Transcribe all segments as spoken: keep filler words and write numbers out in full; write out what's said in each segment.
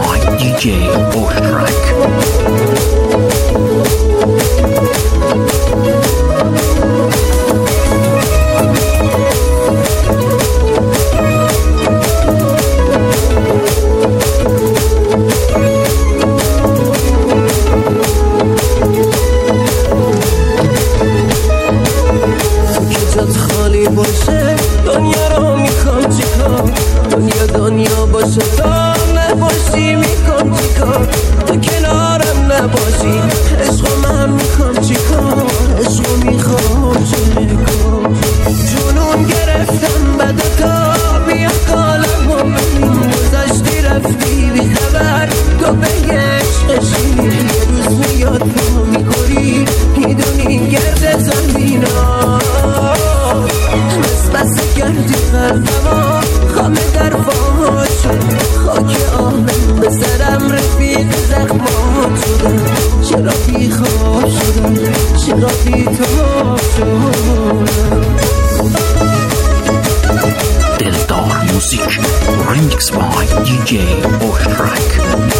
by دی جی Oshtrack. باشه دنیا رو میخوام چیکار، دنیا دنیا باشه تا نباشی میخوام چیکار، تو کنارم نباشی عشق من میخوام چیکار، عشق میخوام چیکار، جنون گرفتم بد تا بیا کالم و ببین گذشتی رفتی بی خبر تو به عشقشی، یه روز میاد تو میخوری میدونی گرد زمینا بس کردی قلبمو خامه در فاشه، خاک آمن به سرم رفیق زخمات شدن، چرا بی خواب شدن، چرا بی تاب شدن. دلدار موزیک Remix by دی جی Oshtrack.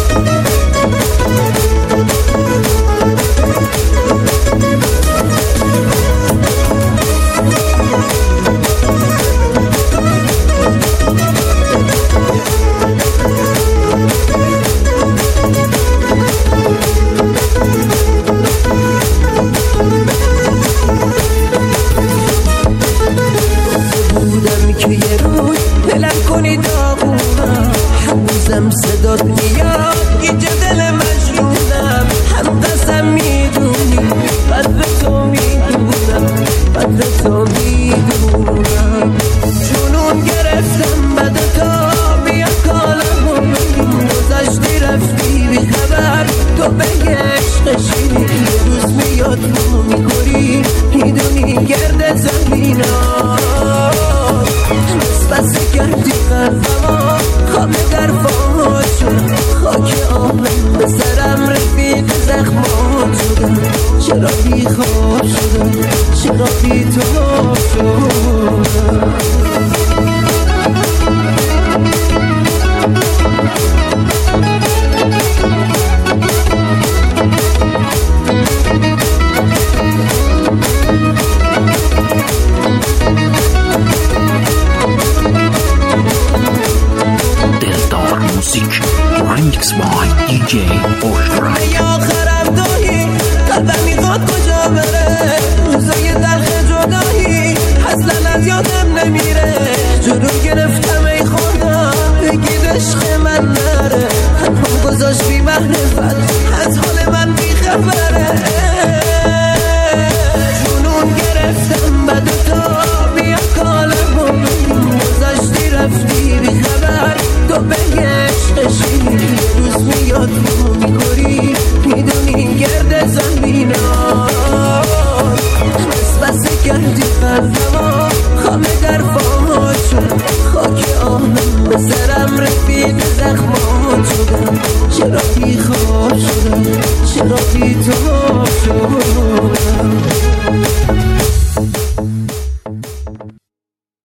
هنوزم صدات میاد اینجا دل مجنونم، هم قسم میدونی قدر تو میدونم، قدر تو میدونم، جنون گرفتم بد تا بیا کالم و ببین گذشتی رفتی بی خبر تو به عشقشی، یه روز میاد تو میخوری میدونی گرد زمینا بس کردی قلبمو خامه در فاشه، خاک آمن به سرم رفیق زخمات شدن، چرا بی خواب شدن، چرا بی تاب شدن. Remix by دی جی Oshtrack. یا آخرم دایی قلبم میخواد کجا بره، روزای دلخ جدایی اصلا از یادم نمیره، جنون گرفتم ای خدا بگید عشق من نره، هم گذاشت بی معرفت از حال من بی خبره، جنون گرفتم بد تا بیا کالم و ببین گذاشتی رفتی بی خبر تو به عشقشی، یه روز میاد تو میخوری میدونی گرد زمینا بس بس کردی قلبمو خامه در فاشه، خاک آمن به سرم رفیق زخمات شدن، چرا بی خواب شدن، چرا بی تو